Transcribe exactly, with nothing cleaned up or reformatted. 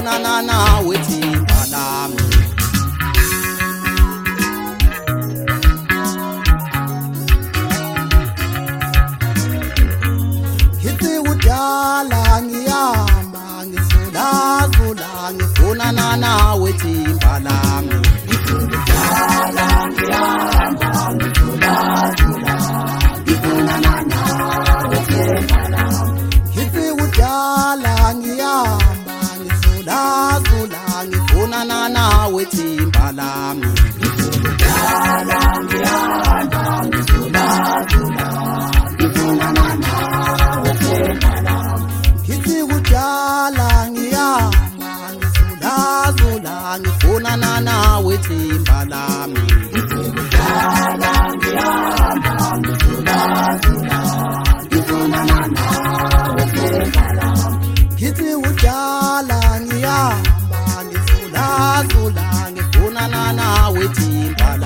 ngifunana nawe thimba lami. Ngithi kudala ngiyamba ngizula zula ngifunana nawe thimba lami. Kudala ngiyamba ngizula zula ngifunana nawe thimba lami. Ngithi kudala ngiyamba ngizula zula ngifunana nawe thimba lami. Kudala ngiyamba ngizula zula ngifunana nawe thimba lami. Ngithi kudala ngiyamba ngizula zula ngifunana nawe thimba lami. Kudala ngiyamba ngizula zula ngifunana nawe thimba lami. Ngithi kudala ngiyamba ngizula zula ngifunana nawe thimba lami.